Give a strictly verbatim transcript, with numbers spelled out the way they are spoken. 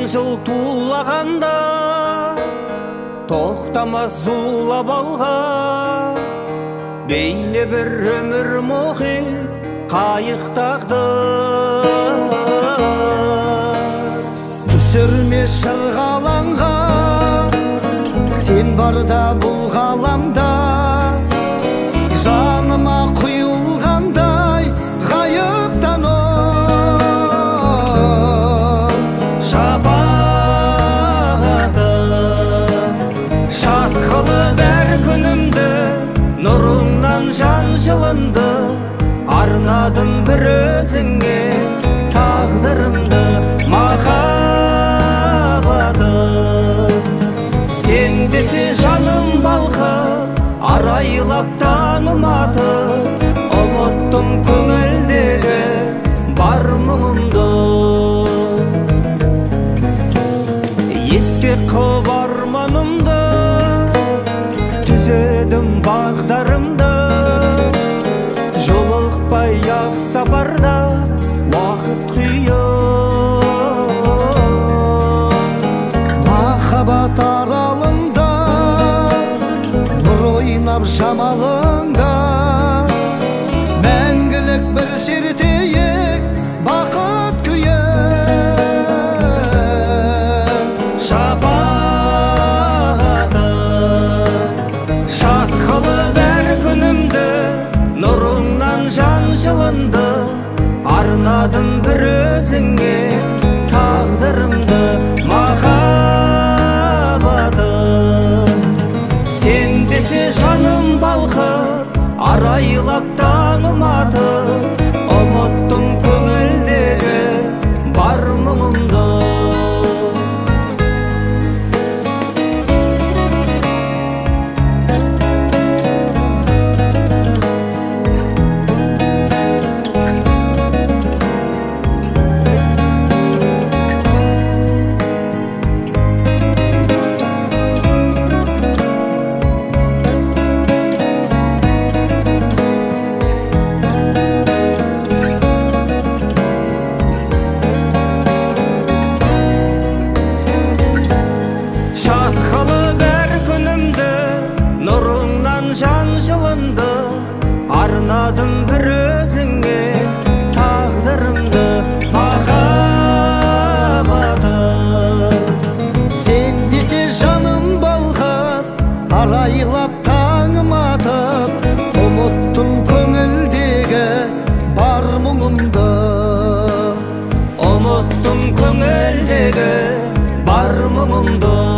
жыл туулаганда токтамас зулап алган бейне бир өмүр мухит кайык тагдыр түсірме шырғалаңға сен барда бұл ғаламда жаныма құйылғандай ғайыптан ол шапағатым шат қылып әр күнімді нұрыңнан жан жылынды арнадым бір өзіңе тағдырымды махаббатым сен десе жаным балқып арайлап таңым атып ұмыттым көңілдегі бар мұңымды еске қылып арманымды түзедім бағдарымды жолықпай ақ сапарда уақыт қиын махаббат аралында нұр ойнап жамалыңда мәңгілік бір шертейік бақыт күйін шапағатым шат қылып әр күнімді нұрыңнан жан жылынды арнадым бір өзіңе тағдырымды махаббатым сен десе жаным балқып арайлап таңым атып ұмыттым көңілдегі бар мұңымды жан жылынды арнадым бір өзіңе тағдырымды махаббатым сен десе жаным балқып арайлап таңым атып ұмыттым көңілдегі бар мұңымды ұмыттым көңілдегі бар мұңымды